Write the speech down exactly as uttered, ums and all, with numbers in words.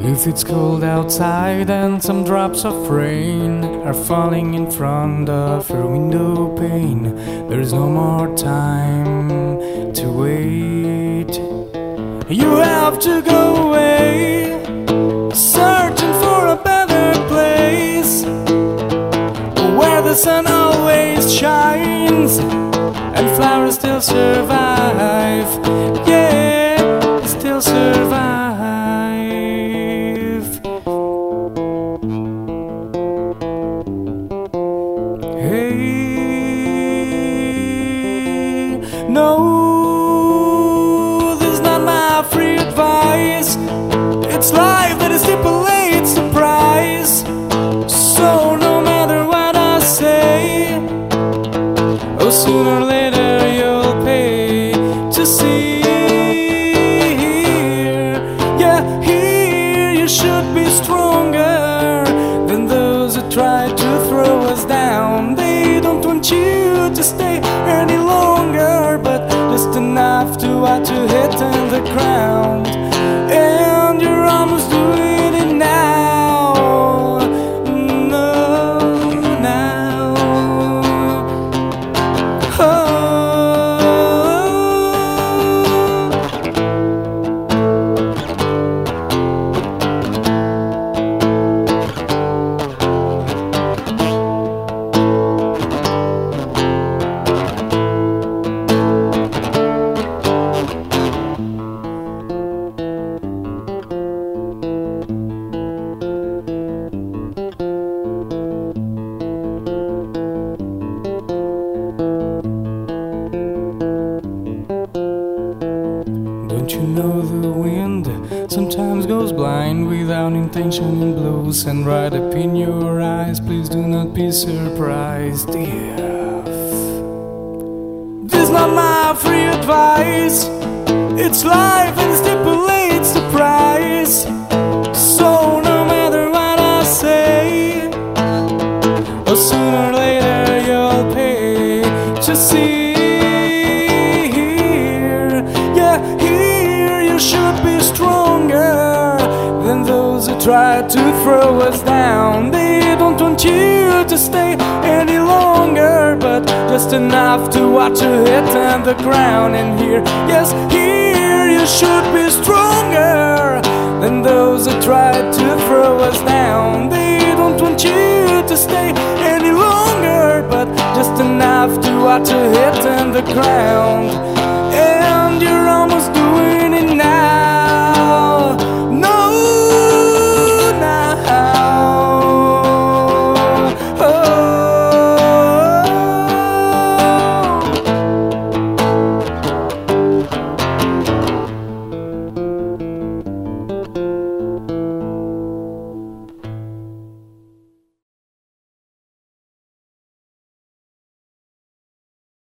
If it's cold outside and some drops of rain are falling in front of your window pane, there's no more time to wait. You have to go away, searching for a better place, where the sun always shines and flowers still survive. Yeah, still survive. Hey, no, this is not my free advice. It's life that stipulates the price. So no matter what I say, oh, sooner or later you'll pay to see. Here, yeah, here you should be stronger than those who try to throw us down. They don't want you to stay any longer, but just enough to watch you hit the ground. And you're almost doing it now. No, now. Oh. Don't you know the wind sometimes goes blind without intention and blows and right up in your eyes? Please do not be surprised if this is not my free advice. It's life and stipulates the price. So no matter what I say, or sooner or later you'll pay to see. Should be stronger than those who try to throw us down. They don't want you to stay any longer, but just enough to watch you hit the ground. And here, yes, here you should be stronger than those who try to throw us down. They don't want you to stay any longer, but just enough to watch you hit the ground.